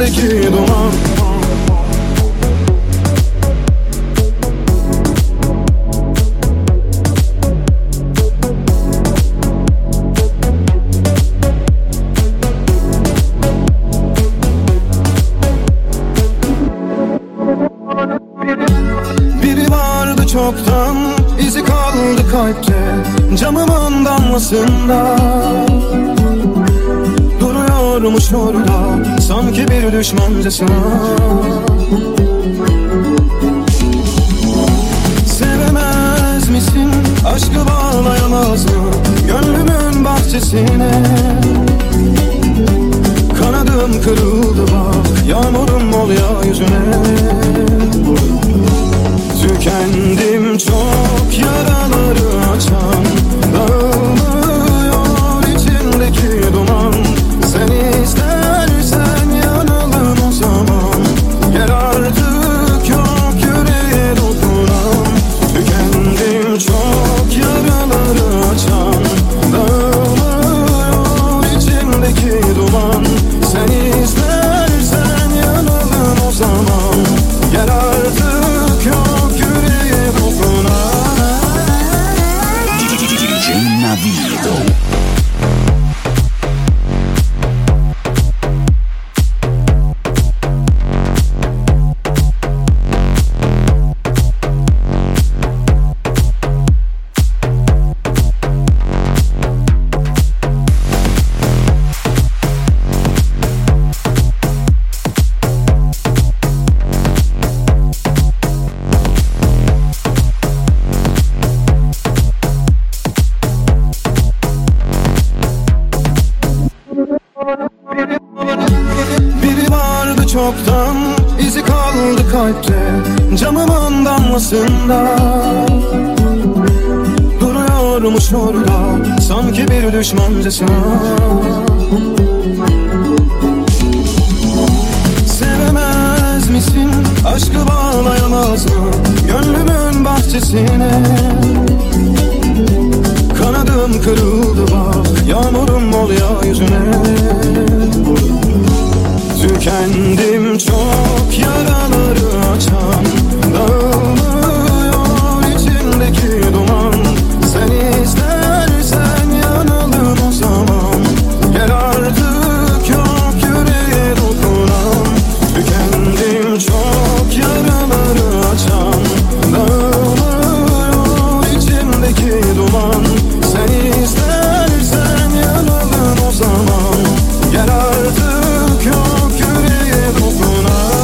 içimdeki duman. Biri vardı çoktan, izi kaldı kalpte, camımın damlasında. Duruyormuş orada, sanki bir düşmancasına. Sevemez misin, aşkı bağlayamaz mı gönlümün bahçesine? Kanadım kırıldı bak, yağmurum ol ya yüzüne. Tükendim çok, yaraları açan, dağılmıyor içindeki duman. Sen istersen yanalım o zaman, yer artık yok yüreğe dokunan. Tükendim çok, yaraları açan, dağılmıyor içindeki duman. Sen istersen yanalım o zaman, yer artık yok yüreğe dokunan. DJ Navido. Biri vardı çoktan, izi kaldı kalpte, camımın damlasında. Duruyormuş orada, sanki bir düşmancasına. Sevemez misin, aşkı bağlayamaz mı gönlümün bahçesine? Kanadım kırıldı bak, yağmurum ol ya yüzüne. Tükendim çok, yaraları açan, dağılmıyor içindeki duman. Sen istersen yanalım o zaman, yer artık yok yüreğe dokunan. Tükendim çok, yaraları açan, dağılmıyor içindeki duman. Sen istersen yanalım o zaman, yer artık yok yüreğe dokunan.